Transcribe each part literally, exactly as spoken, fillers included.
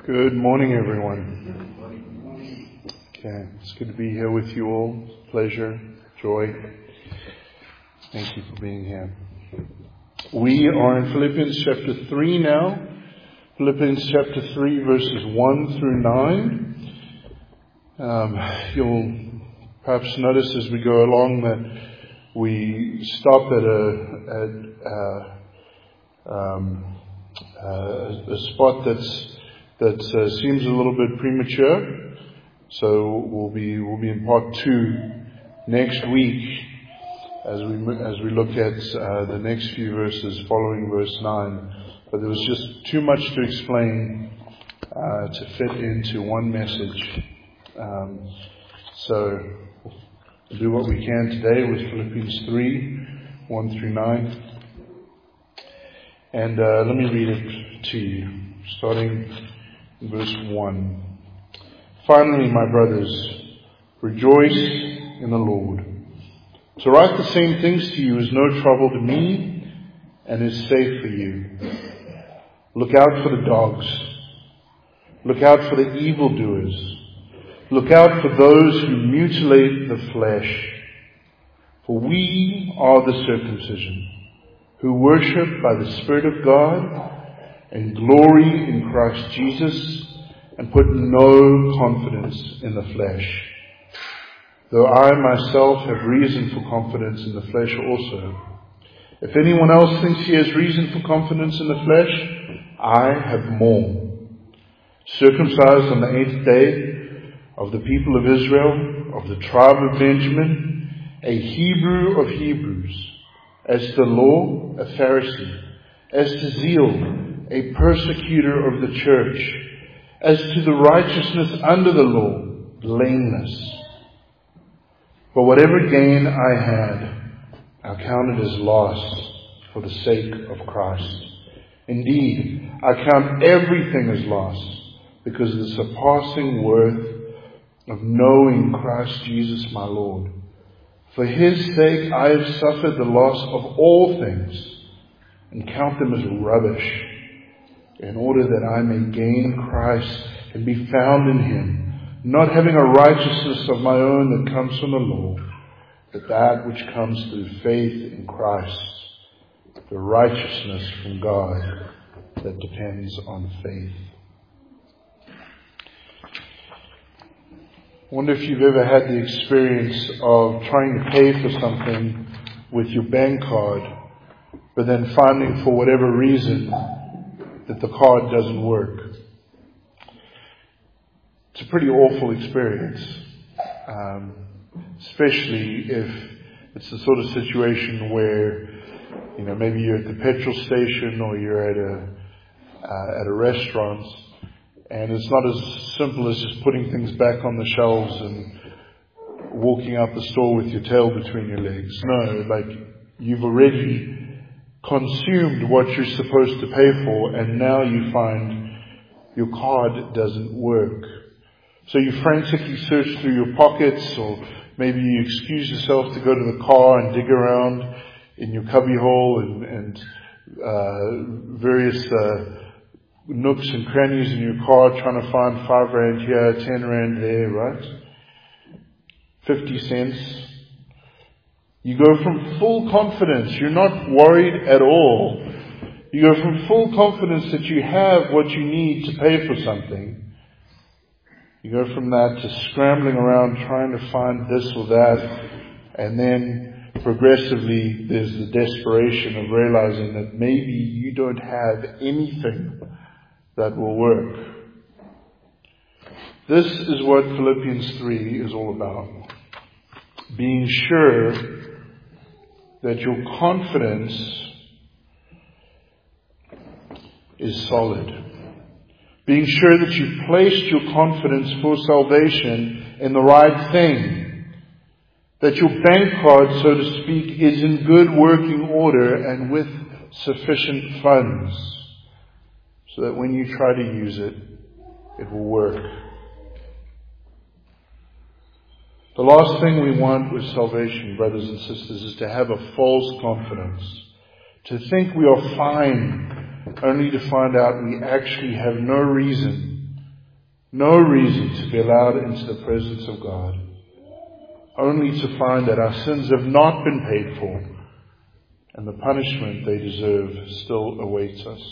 Good morning, everyone. Okay, it's good to be here with you all. Pleasure, joy. Thank you for being here. We are in Philippians chapter three now. Philippians chapter three, verses one through nine. Um, you'll perhaps notice as we go along that we stop at a, at, uh, um, uh, a spot that's that uh, seems a little bit premature. So we'll be we'll be in part two next week as we as we look at uh, the next few verses following verse nine. But there was just too much to explain uh, to fit into one message. Um, so we'll do what we can today with Philippians three, one through nine. And uh, let me read it to you, starting in verse one. Finally, my brothers, rejoice in the Lord. To write the same things to you is no trouble to me and is safe for you. Look out for the dogs. Look out for the evildoers. Look out for those who mutilate the flesh. For we are the circumcision, who worship by the Spirit of God and glory in Christ Jesus and put no confidence in the flesh. Though I myself have reason for confidence in the flesh also. If anyone else thinks he has reason for confidence in the flesh, I have more. Circumcised on the eighth day, of the people of Israel, of the tribe of Benjamin, a Hebrew of Hebrews, as to law, a Pharisee, as to zeal, a persecutor of the church, as to the righteousness under the law, blameless. For whatever gain I had, I counted as loss for the sake of Christ. Indeed, I count everything as loss because of the surpassing worth of knowing Christ Jesus my Lord. For His sake I have suffered the loss of all things and count them as rubbish, in order that I may gain Christ and be found in Him, not having a righteousness of my own that comes from the law, but that which comes through faith in Christ, the righteousness from God that depends on faith. I wonder if you've ever had the experience of trying to pay for something with your bank card, but then finding for whatever reason that the card doesn't work. It's a pretty awful experience, um, especially if it's the sort of situation where, you know, maybe you're at the petrol station or you're at a uh, at a restaurant, and it's not as simple as just putting things back on the shelves and walking out the store with your tail between your legs. No, like you've already consumed what you're supposed to pay for, and now you find your card doesn't work. So you frantically search through your pockets, or maybe you excuse yourself to go to the car and dig around in your cubbyhole and, and uh, various uh, nooks and crannies in your car, trying to find five rand here, ten rand there, right? Fifty cents. You go from full confidence. You're not worried at all. You go from full confidence that you have what you need to pay for something. You go from that to scrambling around trying to find this or that. And then progressively there's the desperation of realizing that maybe you don't have anything that will work. This is what Philippians three is all about. Being sure that your confidence is solid. Being sure that you've placed your confidence for salvation in the right thing. That your bank card, so to speak, is in good working order and with sufficient funds. So that when you try to use it, it will work. The last thing we want with salvation, brothers and sisters, is to have a false confidence. To think we are fine only to find out we actually have no reason No reason to be allowed into the presence of God, only to find that our sins have not been paid for, and the punishment they deserve still awaits us.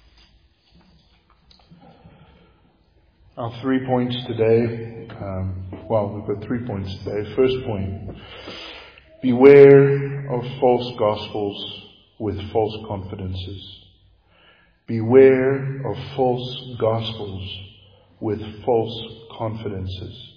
Our three points today, um, well, we've got three points today. First point, beware of false gospels with false confidences. Beware of false gospels with false confidences.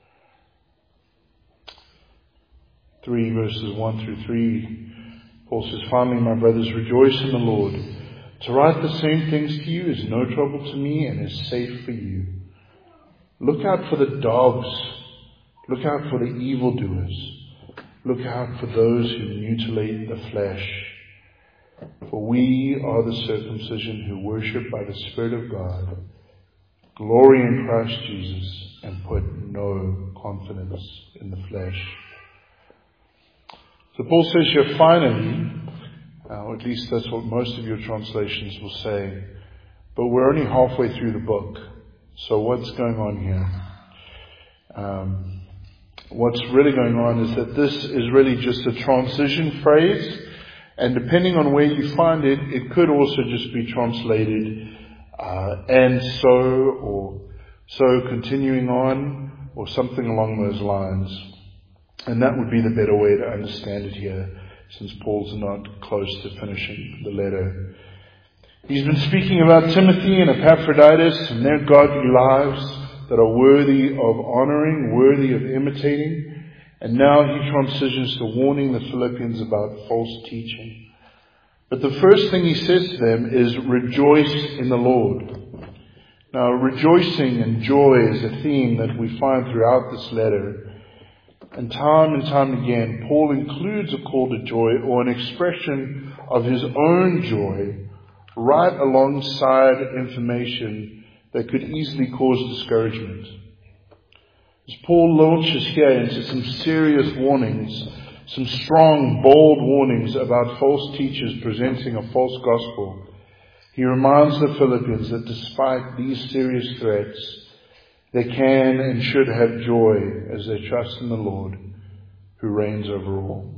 three verses one through three, Paul says, finally, my brothers, rejoice in the Lord. To write the same things to you is no trouble to me and is safe for you. Look out for the dogs. Look out for the evildoers. Look out for those who mutilate the flesh. For we are the circumcision who worship by the Spirit of God, glory in Christ Jesus, and put no confidence in the flesh. So Paul says here, finally, uh, or at least that's what most of your translations will say, but we're only halfway through the book. So what's going on here? Um, what's really going on is that this is really just a transition phrase, and depending on where you find it, it could also just be translated uh, and so, or so continuing on, or something along those lines. And that would be the better way to understand it here, since Paul's not close to finishing the letter. He's been speaking about Timothy and Epaphroditus and their godly lives that are worthy of honoring, worthy of imitating. And now he transitions to warning the Philippians about false teaching. But the first thing he says to them is, rejoice in the Lord. Now, rejoicing and joy is a theme that we find throughout this letter. And time and time again, Paul includes a call to joy or an expression of his own joy right alongside information that could easily cause discouragement. As Paul launches here into some serious warnings, some strong, bold warnings about false teachers presenting a false gospel, he reminds the Philippians that despite these serious threats, they can and should have joy as they trust in the Lord, who reigns over all.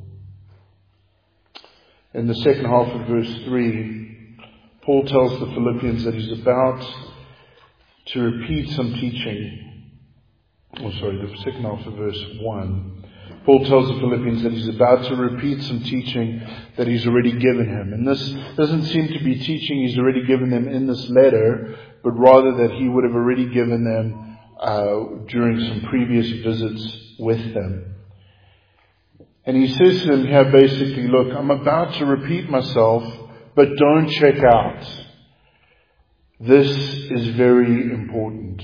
In the second half of verse three, Paul tells the Philippians that he's about to repeat some teaching. Oh, sorry, the second half of verse one. Paul tells the Philippians that he's about to repeat some teaching that he's already given him. And this doesn't seem to be teaching he's already given them in this letter, but rather that he would have already given them Uh, during some previous visits with them. And he says to them here basically, look, I'm about to repeat myself, but don't check out. This is very important.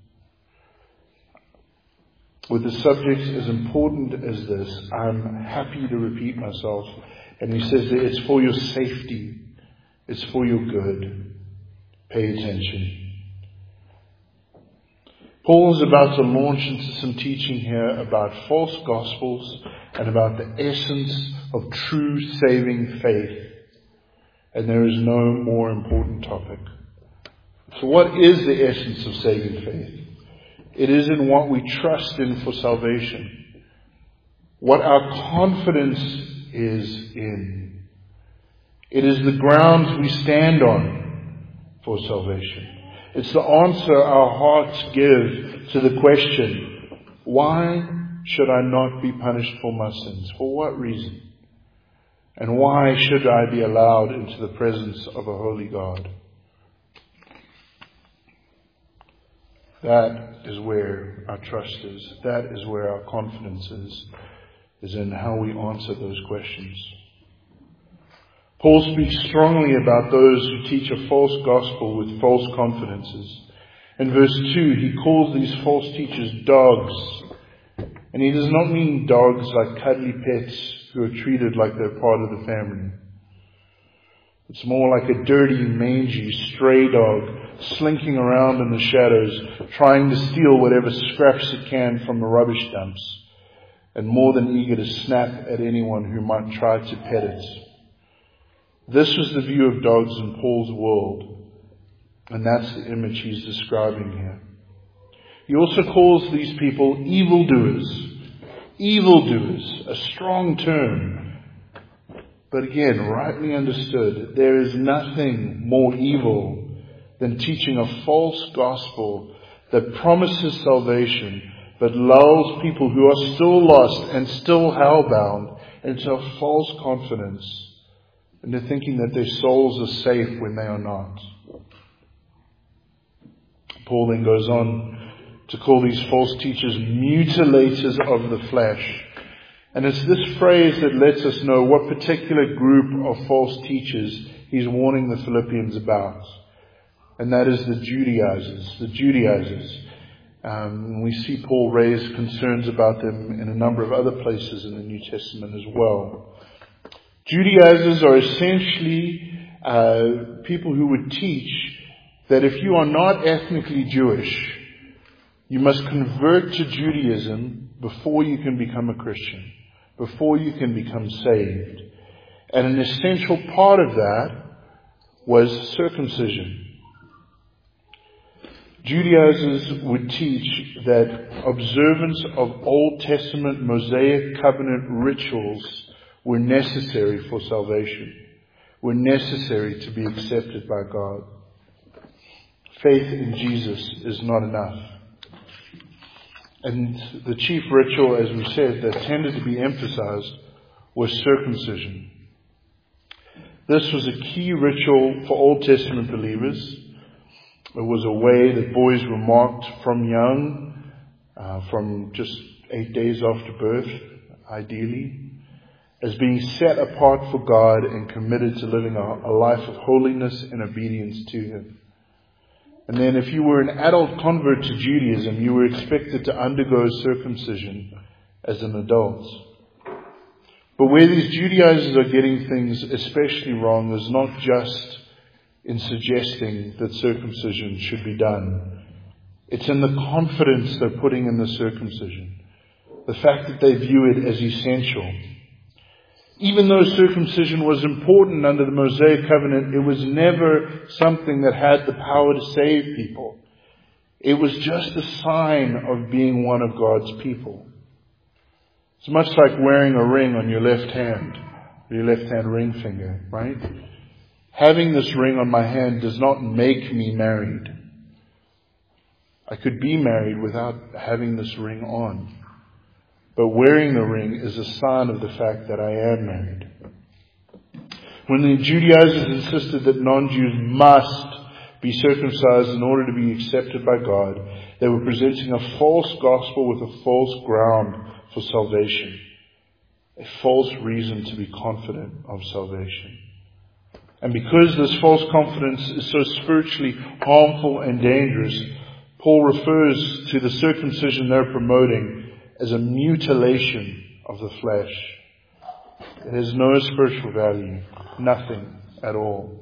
With a subject as important as this, I'm happy to repeat myself. And he says that it's for your safety. It's for your good. Pay attention. Paul is about to launch into some teaching here about false gospels and about the essence of true saving faith. And there is no more important topic. So what is the essence of saving faith? It is in what we trust in for salvation. What our confidence is in. It is the ground we stand on for salvation. It's the answer our hearts give to the question, why should I not be punished for my sins? For what reason? And why should I be allowed into the presence of a holy God? That is where our trust is. That is where our confidence is, is in how we answer those questions. Paul speaks strongly about those who teach a false gospel with false confidences. In verse two, he calls these false teachers dogs. And he does not mean dogs like cuddly pets who are treated like they're part of the family. It's more like a dirty, mangy, stray dog slinking around in the shadows, trying to steal whatever scraps it can from the rubbish dumps, and more than eager to snap at anyone who might try to pet it. This was the view of dogs in Paul's world, and that's the image he's describing here. He also calls these people evildoers. Evildoers, a strong term. But again, rightly understood, there is nothing more evil than teaching a false gospel that promises salvation, but lulls people who are still lost and still hellbound into a false confidence, into thinking that their souls are safe when they are not. Paul then goes on to call these false teachers mutilators of the flesh. And it's this phrase that lets us know what particular group of false teachers he's warning the Philippians about. And that is the Judaizers. The Judaizers. Um, we see Paul raise concerns about them in a number of other places in the New Testament as well. Judaizers are essentially uh, people who would teach that if you are not ethnically Jewish, you must convert to Judaism before you can become a Christian, before you can become saved. And an essential part of that was circumcision. Judaizers would teach that observance of Old Testament Mosaic covenant rituals were necessary for salvation, were necessary to be accepted by God. Faith in Jesus is not enough. And the chief ritual, as we said, that tended to be emphasized was circumcision. This was a key ritual for Old Testament believers. It was a way that boys were marked from young, uh, from just eight days after birth, ideally, as being set apart for God and committed to living a, a life of holiness and obedience to Him. And then if you were an adult convert to Judaism, you were expected to undergo circumcision as an adult. But where these Judaizers are getting things especially wrong is not just in suggesting that circumcision should be done. It's in the confidence they're putting in the circumcision. The fact that they view it as essential. Even though circumcision was important under the Mosaic covenant, it was never something that had the power to save people. It was just a sign of being one of God's people. It's much like wearing a ring on your left hand, your left hand ring finger, right? Having this ring on my hand does not make me married. I could be married without having this ring on. But wearing the ring is a sign of the fact that I am married. When the Judaizers insisted that non-Jews must be circumcised in order to be accepted by God, they were presenting a false gospel with a false ground for salvation. A false reason to be confident of salvation. And because this false confidence is so spiritually harmful and dangerous, Paul refers to the circumcision they're promoting as a mutilation of the flesh. It has no spiritual value, nothing at all.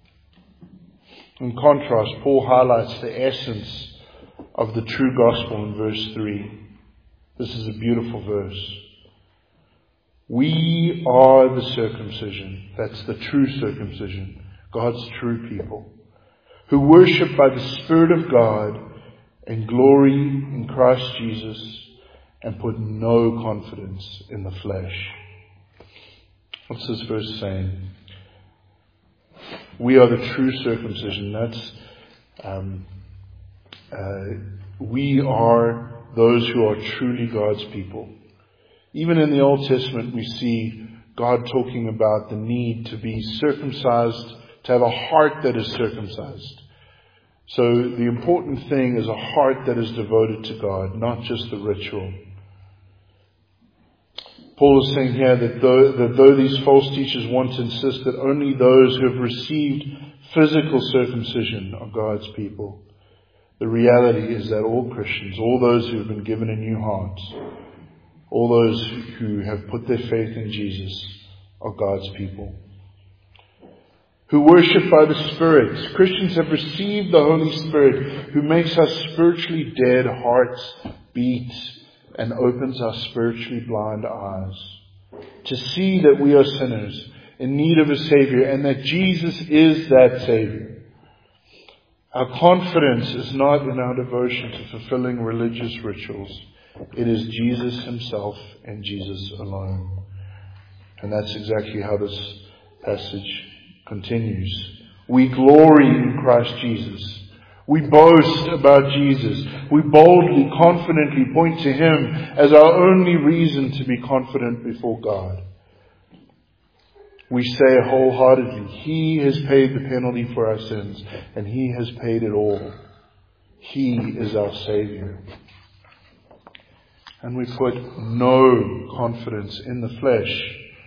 In contrast, Paul highlights the essence of the true gospel in verse three. This is a beautiful verse. We are the circumcision, that's the true circumcision, God's true people, who worship by the Spirit of God and glory in Christ Jesus, and put no confidence in the flesh. What's this verse saying? We are the true circumcision. That's um, uh, we are those who are truly God's people. Even in the Old Testament, we see God talking about the need to be circumcised, to have a heart that is circumcised. So the important thing is a heart that is devoted to God, not just the ritual. Paul is saying here that though, that though these false teachers want to insist that only those who have received physical circumcision are God's people, the reality is that all Christians, all those who have been given a new heart, all those who have put their faith in Jesus are God's people. Who worship by the Spirit. Christians have received the Holy Spirit who makes our spiritually dead hearts beat and opens our spiritually blind eyes to see that we are sinners in need of a Savior and that Jesus is that Savior. Our confidence is not in our devotion to fulfilling religious rituals. It is Jesus Himself and Jesus alone. And that's exactly how this passage continues. We glory in Christ Jesus. We boast about Jesus. We boldly, confidently point to Him as our only reason to be confident before God. We say wholeheartedly, He has paid the penalty for our sins, and He has paid it all. He is our Savior. And we put no confidence in the flesh.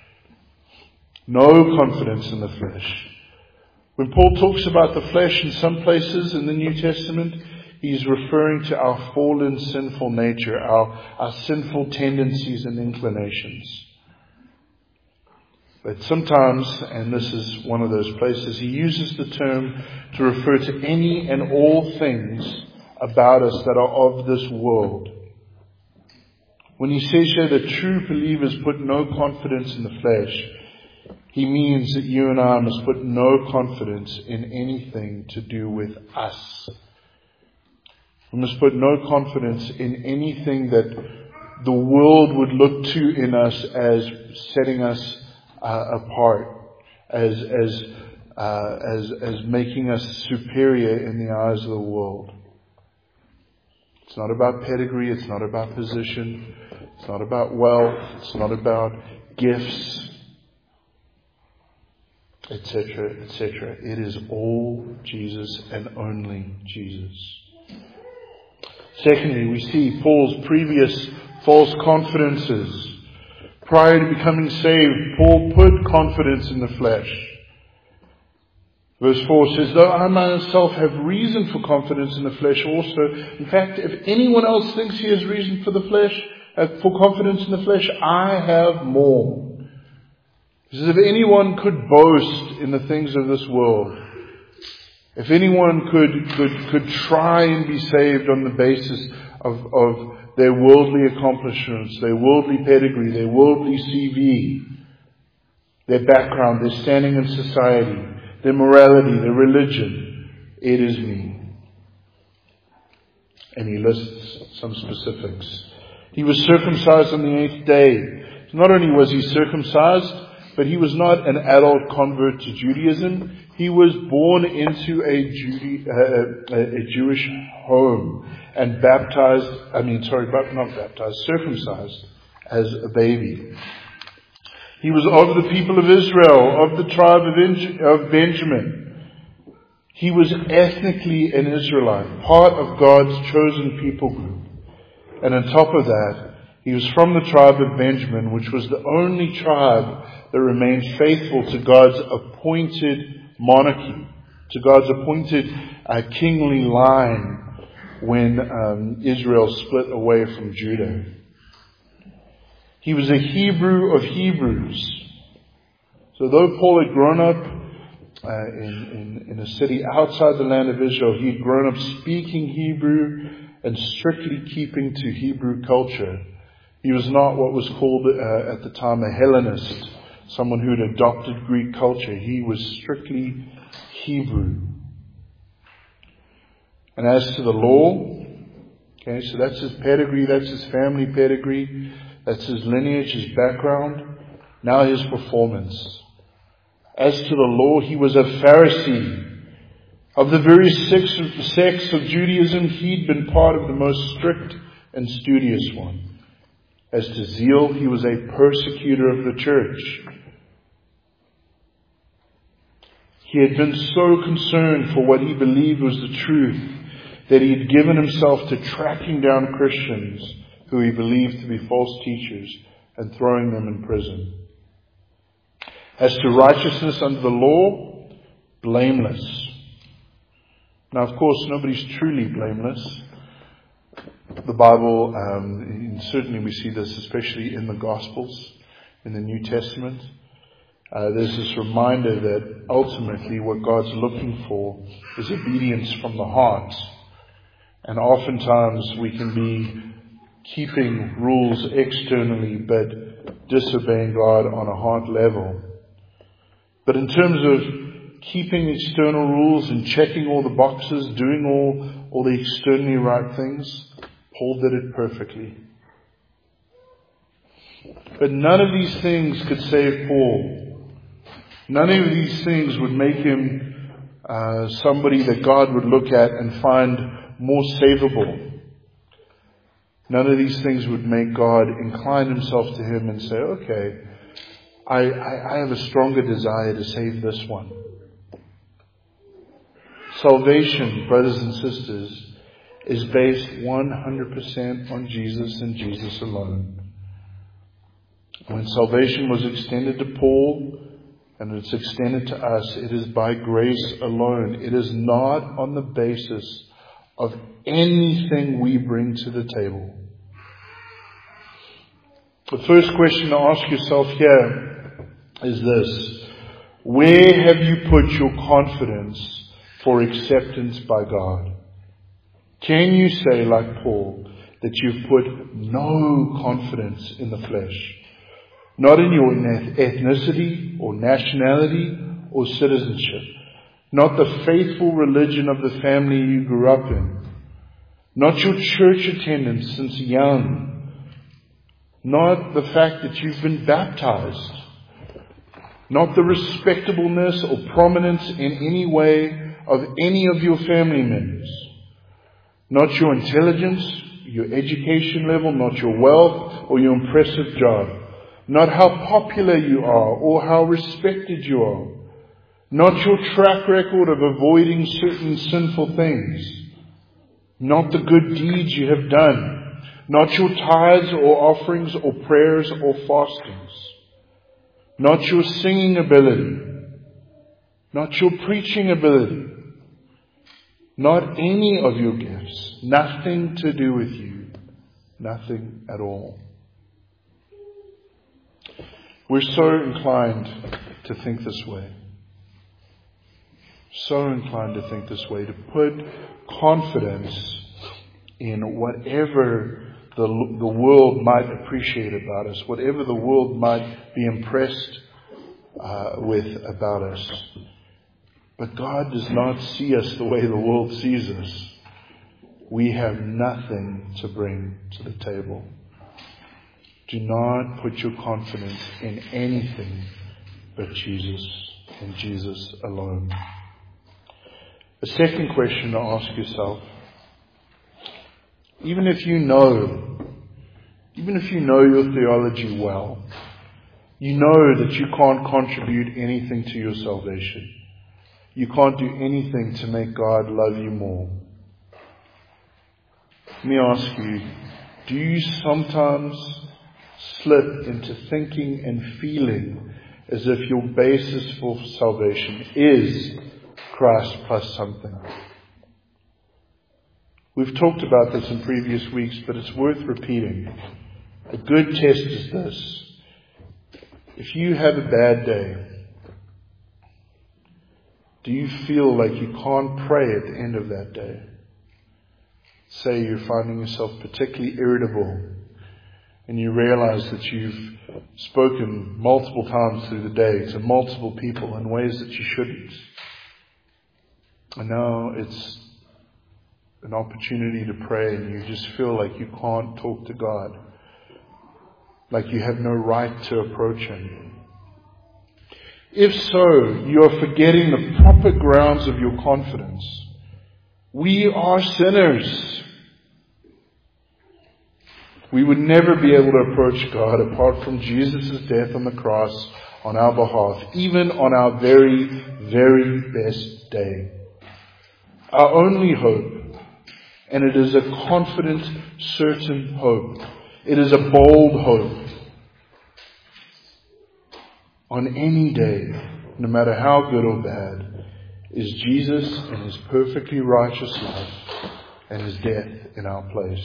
No confidence in the flesh. When Paul talks about the flesh in some places in the New Testament, he's referring to our fallen, sinful nature, our, our sinful tendencies and inclinations. But sometimes, and this is one of those places, he uses the term to refer to any and all things about us that are of this world. When he says here that true believers put no confidence in the flesh, he means that you and I must put no confidence in anything to do with us. We must put no confidence in anything that the world would look to in us as setting us uh, apart, as as uh, as as making us superior in the eyes of the world. It's not about pedigree. It's not about position. It's not about wealth. It's not about gifts, et cetera, et cetera. It is all Jesus and only Jesus. Secondly, we see Paul's previous false confidences. Prior to becoming saved, Paul put confidence in the flesh. Verse four says, though I myself have reason for confidence in the flesh also. In fact, if anyone else thinks he has reason for the flesh, uh, for confidence in the flesh, I have more. He says, if anyone could boast in the things of this world, if anyone could, could, could try and be saved on the basis of, of their worldly accomplishments, their worldly pedigree, their worldly C V, their background, their standing in society, their morality, their religion, it is me. And he lists some specifics. He was circumcised on the eighth day. Not only was he circumcised, but he was not an adult convert to Judaism. He was born into a, Jude, uh, a, a Jewish home and baptized, I mean, sorry, not baptized, circumcised as a baby. He was of the people of Israel, of the tribe of Benjamin. He was ethnically an Israelite, part of God's chosen people group. And on top of that, he was from the tribe of Benjamin, which was the only tribe that remained faithful to God's appointed monarchy, to God's appointed uh, kingly line when um, Israel split away from Judah. He was a Hebrew of Hebrews. So though Paul had grown up uh, in, in, in a city outside the land of Israel, he had grown up speaking Hebrew and strictly keeping to Hebrew culture. He was not what was called uh, at the time a Hellenist, someone who had adopted Greek culture. He was strictly Hebrew. And as to the law, okay, so that's his pedigree, that's his family pedigree, that's his lineage, his background. Now his performance. As to the law, he was a Pharisee. Of the very sects of Judaism, he'd been part of the most strict and studious one. As to zeal, he was a persecutor of the church. He had been so concerned for what he believed was the truth that he had given himself to tracking down Christians who he believed to be false teachers and throwing them in prison. As to righteousness under the law, blameless. Now, of course, nobody's truly blameless. The Bible, um, and certainly we see this especially in the Gospels, in the New Testament. Uh, there's this reminder that ultimately what God's looking for is obedience from the heart. And oftentimes we can be keeping rules externally but disobeying God on a heart level. But in terms of keeping external rules and checking all the boxes, doing all, all the externally right things. Paul did it perfectly. But none of these things could save Paul. None of these things would make him uh, somebody that God would look at and find more savable. None of these things would make God incline himself to him and say, okay, I, I, I have a stronger desire to save this one. Salvation, brothers and sisters, is based one hundred percent on Jesus and Jesus alone. When salvation was extended to Paul, and it's extended to us, it is by grace alone. It is not on the basis of anything we bring to the table. The first question to ask yourself here is this: where have you put your confidence for acceptance by God? Can you say, like Paul, that you've put no confidence in the flesh? Not in your ethnicity or nationality or citizenship. Not the faithful religion of the family you grew up in. Not your church attendance since young. Not the fact that you've been baptized. Not the respectableness or prominence in any way of any of your family members. Not your intelligence, your education level, not your wealth or your impressive job. Not how popular you are or how respected you are. Not your track record of avoiding certain sinful things. Not the good deeds you have done. Not your tithes or offerings or prayers or fastings. Not your singing ability. Not your preaching ability. Not any of your gifts. Nothing to do with you. Nothing at all. We're so inclined to think this way. So inclined to think this way, to put confidence in whatever the, the world might appreciate about us, whatever the world might be impressed uh, with about us. But God does not see us the way the world sees us. We have nothing to bring to the table. Do not put your confidence in anything but Jesus and Jesus alone. The second question to ask yourself, even if you know, even if you know your theology well, you know that you can't contribute anything to your salvation. You can't do anything to make God love you more. Let me ask you, do you sometimes slip into thinking and feeling as if your basis for salvation is Christ plus something? We've talked about this in previous weeks, but it's worth repeating. A good test is this. If you have a bad day, do you feel like you can't pray at the end of that day? Say you're finding yourself particularly irritable, and you realize that you've spoken multiple times through the day to multiple people in ways that you shouldn't. And now it's an opportunity to pray, and you just feel like you can't talk to God, like you have no right to approach Him. If so, you are forgetting the proper grounds of your confidence. We are sinners. We would never be able to approach God apart from Jesus' death on the cross on our behalf, even on our very, very best day. Our only hope, and it is a confident, certain hope. It is a bold hope. On any day, no matter how good or bad, is Jesus and His perfectly righteous life and His death in our place.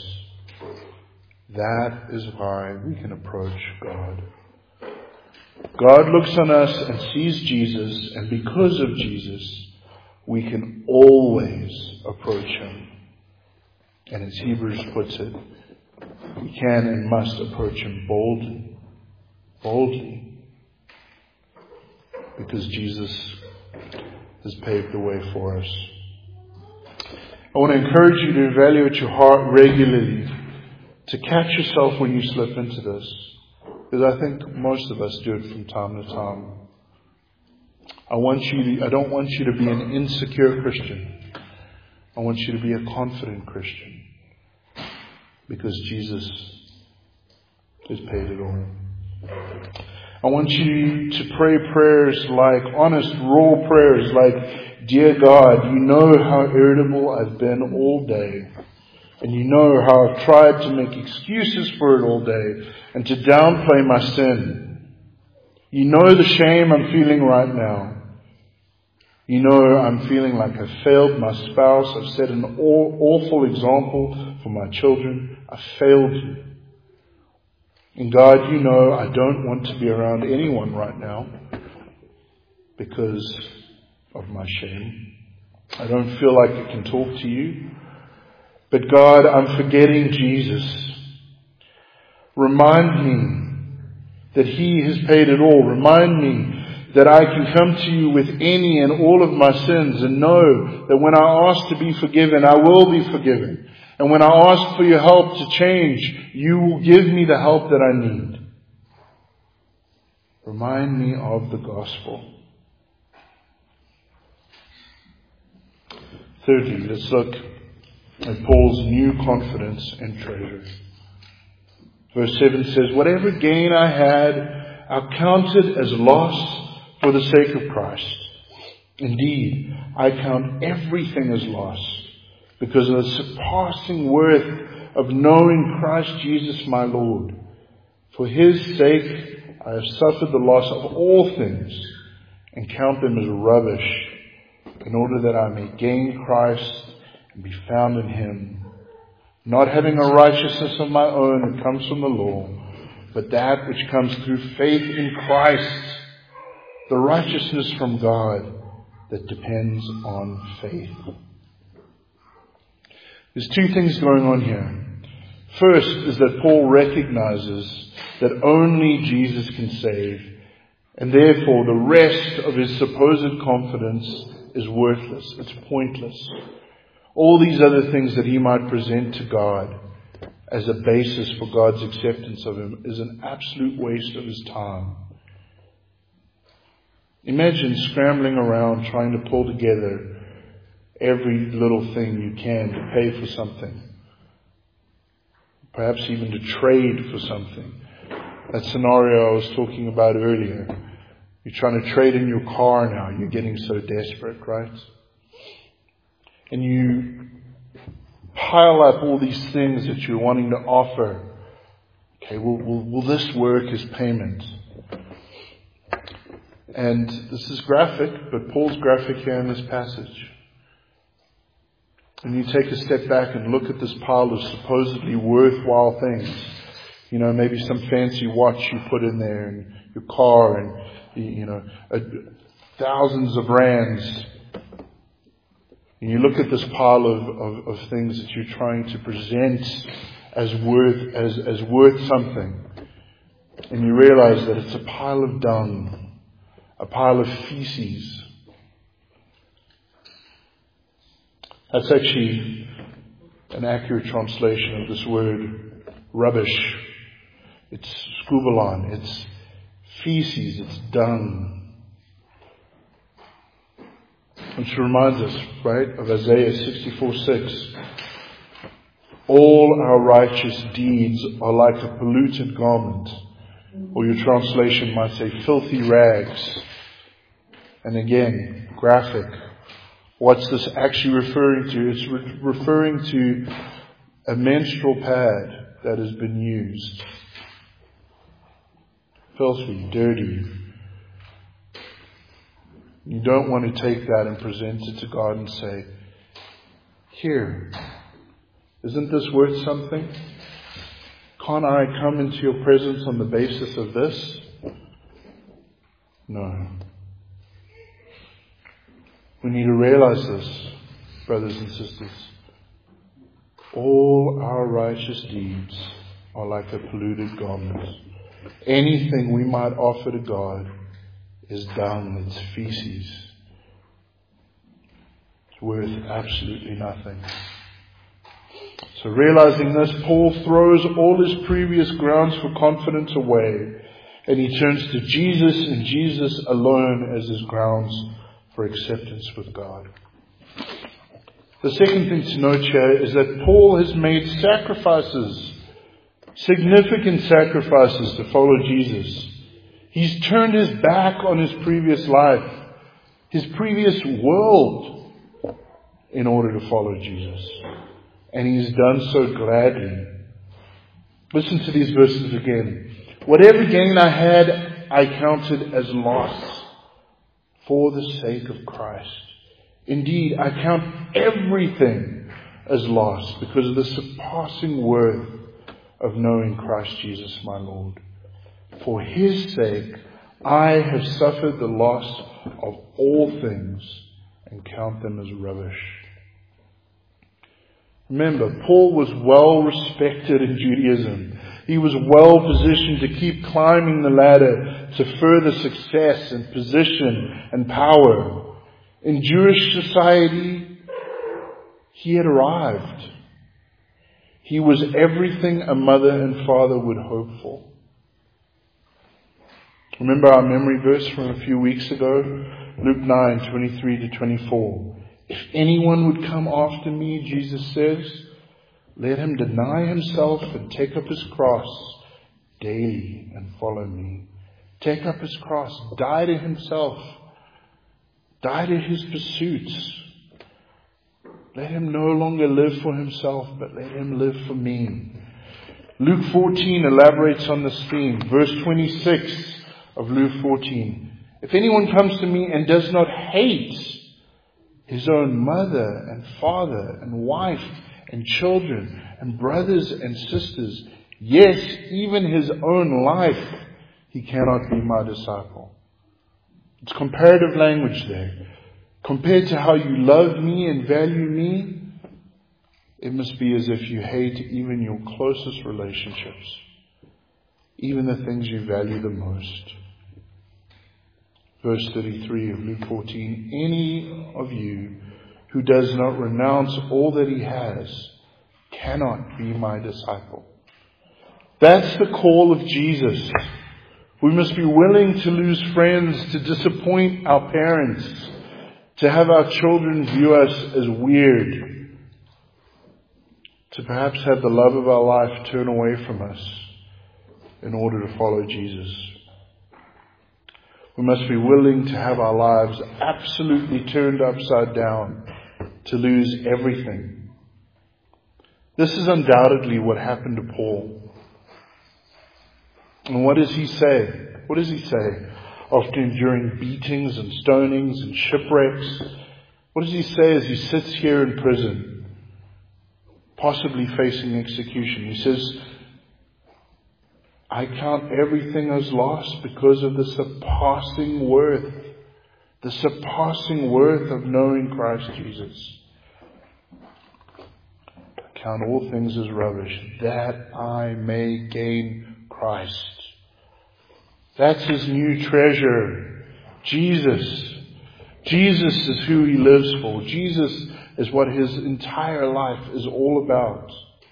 That is why we can approach God. God looks on us and sees Jesus, and because of Jesus, we can always approach Him. And as Hebrews puts it, we can and must approach Him boldly. Boldly. Because Jesus has paved the way for us. I want to encourage you to evaluate your heart regularly, to catch yourself when you slip into this, because I think most of us do it from time to time. I want you to, I don't want you to be an insecure Christian. I want you to be a confident Christian, because Jesus has paid it all. I want you to pray prayers like honest, raw prayers like, "Dear God, you know how irritable I've been all day. And you know how I've tried to make excuses for it all day and to downplay my sin. You know the shame I'm feeling right now. You know I'm feeling like I've failed my spouse. I've set an awful example for my children. I've failed you. And God, you know I don't want to be around anyone right now because of my shame. I don't feel like I can talk to you. But God, I'm forgetting Jesus. Remind me that He has paid it all. Remind me that I can come to you with any and all of my sins and know that when I ask to be forgiven, I will be forgiven. And when I ask for your help to change, you will give me the help that I need. Remind me of the gospel. Thirdly, let's look at Paul's new confidence and treasure. Verse seven says, "Whatever gain I had, I counted as loss for the sake of Christ. Indeed, I count everything as loss because of the surpassing worth of knowing Christ Jesus my Lord. For His sake, I have suffered the loss of all things and count them as rubbish, in order that I may gain Christ and be found in Him, not having a righteousness of my own that comes from the law, but that which comes through faith in Christ, the righteousness from God that depends on faith." There's two things going on here. First is that Paul recognizes that only Jesus can save, and therefore the rest of his supposed confidence is worthless. It's pointless. All these other things that he might present to God as a basis for God's acceptance of him is an absolute waste of his time. Imagine scrambling around trying to pull together every little thing you can to pay for something. Perhaps even to trade for something. That scenario I was talking about earlier. You're trying to trade in your car now. You're getting so desperate, right? And you pile up all these things that you're wanting to offer. Okay, will, will, will this work as payment? And this is graphic, but Paul's graphic here in this passage. And you take a step back and look at this pile of supposedly worthwhile things. You know, maybe some fancy watch you put in there, and your car, and, you know, a, thousands of rands. And you look at this pile of, of, of things that you're trying to present as worth, as, as worth something. And you realize that it's a pile of dung, a pile of feces. That's actually an accurate translation of this word, rubbish. It's scubalon, it's feces, it's dung. Which reminds us, right, of Isaiah sixty-four six. All our righteous deeds are like a polluted garment. Or your translation might say filthy rags. And again, graphic. What's this actually referring to? It's re- referring to a menstrual pad that has been used. Filthy, dirty. You don't want to take that and present it to God and say, "Here, isn't this worth something? Can't I come into your presence on the basis of this?" No. We need to realize this, brothers and sisters. All our righteous deeds are like a polluted garment. Anything we might offer to God is dung, it's feces. It's worth absolutely nothing. So realizing this, Paul throws all his previous grounds for confidence away, and he turns to Jesus and Jesus alone as his grounds for acceptance with God. The second thing to note here is that Paul has made sacrifices, significant sacrifices to follow Jesus. He's turned his back on his previous life, his previous world, in order to follow Jesus. And he's done so gladly. Listen to these verses again. Whatever gain I had, I counted as loss for the sake of Christ. Indeed, I count everything as loss because of the surpassing worth of knowing Christ Jesus my Lord. For His sake, I have suffered the loss of all things and count them as rubbish. Remember, Paul was well respected in Judaism. He was well positioned to keep climbing the ladder to further success and position and power. In Jewish society, he had arrived. He was everything a mother and father would hope for. Remember our memory verse from a few weeks ago? Luke nine, twenty-three to twenty-four. If anyone would come after me, Jesus says, let him deny himself and take up his cross daily and follow me. Take up his cross, die to himself, die to his pursuits. Let him no longer live for himself, but let him live for me. Luke fourteen elaborates on this theme. Verse twenty-six of Luke fourteen. If anyone comes to me and does not hate his own mother and father and wife and children and brothers and sisters, yes, even his own life, he cannot be my disciple. It's comparative language there. Compared to how you love me and value me, it must be as if you hate even your closest relationships, even the things you value the most. Verse thirty-three of Luke fourteen, any of you who does not renounce all that he has cannot be my disciple. That's the call of Jesus. We must be willing to lose friends, to disappoint our parents, to have our children view us as weird, to perhaps have the love of our life turn away from us in order to follow Jesus. We must be willing to have our lives absolutely turned upside down, to lose everything. This is undoubtedly what happened to Paul. And what does he say? What does he say after enduring beatings and stonings and shipwrecks? What does he say as he sits here in prison, possibly facing execution? He says, I count everything as lost because of the surpassing worth, the surpassing worth of knowing Christ Jesus. I count all things as rubbish, that I may gain Christ. That's his new treasure. Jesus. Jesus is who he lives for. Jesus is what his entire life is all about.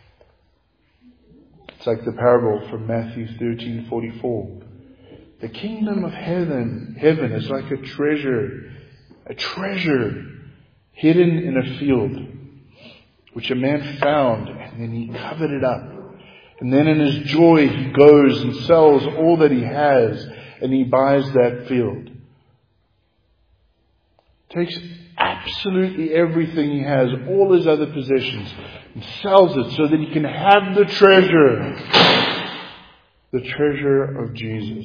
It's like the parable from Matthew thirteen forty-four. The kingdom of heaven, heaven is like a treasure, a treasure hidden in a field, which a man found and then he covered it up. And then in his joy he goes and sells all that he has and he buys that field. Takes absolutely everything he has, all his other possessions, and sells it so that he can have the treasure, the treasure of Jesus.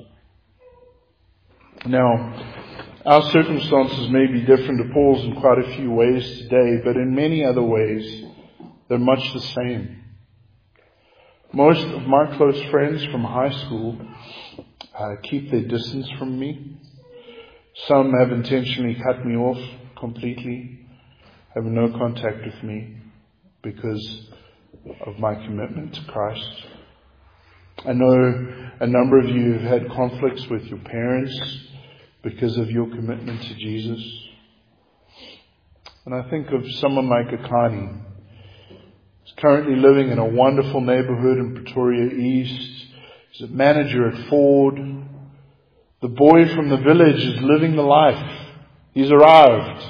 Now, our circumstances may be different to Paul's in quite a few ways today, but in many other ways, they're much the same. Most of my close friends from high school uh, keep their distance from me. Some have intentionally cut me off completely, have no contact with me because of my commitment to Christ. I know a number of you have had conflicts with your parents because of your commitment to Jesus. And I think of someone like Akani. He's currently living in a wonderful neighborhood in Pretoria East. He's a manager at Ford. The boy from the village is living the life. He's arrived.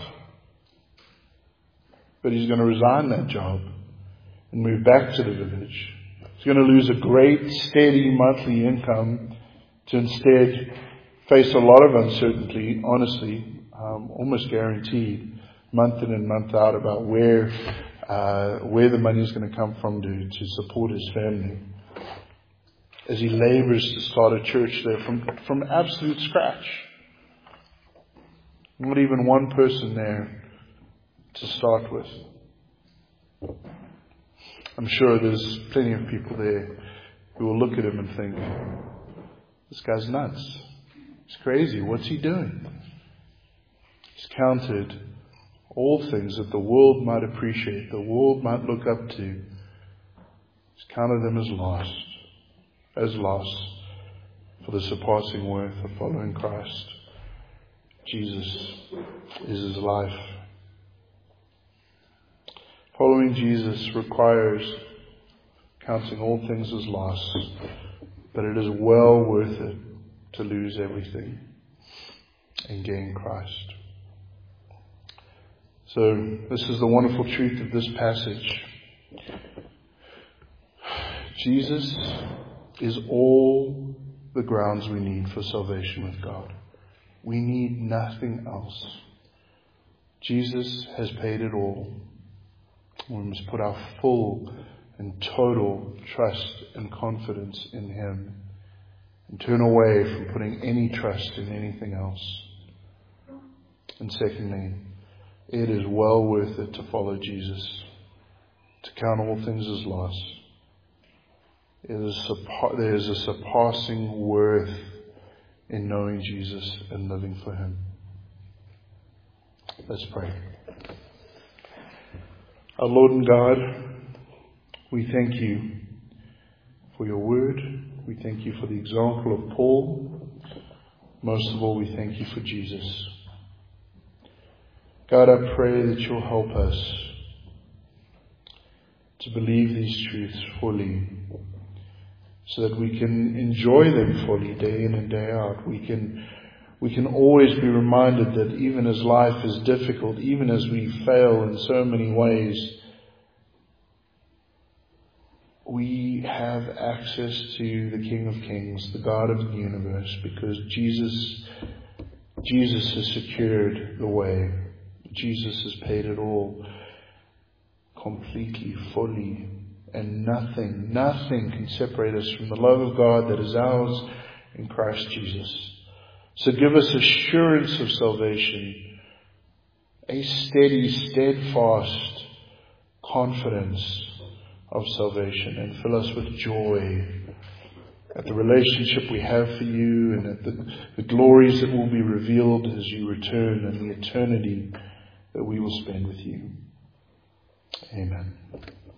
But he's going to resign that job and move back to the village. He's going to lose a great, steady monthly income to instead face a lot of uncertainty, honestly, um, almost guaranteed, month in and month out, about where uh, where the money is going to come from to, to support his family. As he labors to start a church there from, from absolute scratch. Not even one person there to start with. I'm sure there's plenty of people there who will look at him and think, this guy's nuts. He's crazy. What's he doing? He's counted all things that the world might appreciate, the world might look up to. He's counted them as lost, as lost for the surpassing worth of following Christ. Jesus is his life. Following Jesus requires counting all things as loss, but it is well worth it to lose everything and gain Christ. So this is the wonderful truth of this passage. Jesus is all the grounds we need for salvation with God. We need nothing else. Jesus has paid it all. We must put our full and total trust and confidence in Him and turn away from putting any trust in anything else. And secondly, it is well worth it to follow Jesus, to count all things as loss. It is, there is a surpassing worth in knowing Jesus and living for Him. Let's pray. Our Lord and God, we thank you for your word. We thank you for the example of Paul. Most of all, we thank you for Jesus. God, I pray that you'll help us to believe these truths fully, so that we can enjoy them fully day in and day out. We can we can always be reminded that even as life is difficult, even as we fail in so many ways, we have access to the King of Kings, the God of the universe, because Jesus Jesus has secured the way. Jesus has paid it all completely, fully. And nothing, nothing can separate us from the love of God that is ours in Christ Jesus. So give us assurance of salvation, a steady, steadfast confidence of salvation, and fill us with joy at the relationship we have for you and at the, the glories that will be revealed as you return and the eternity that we will spend with you. Amen.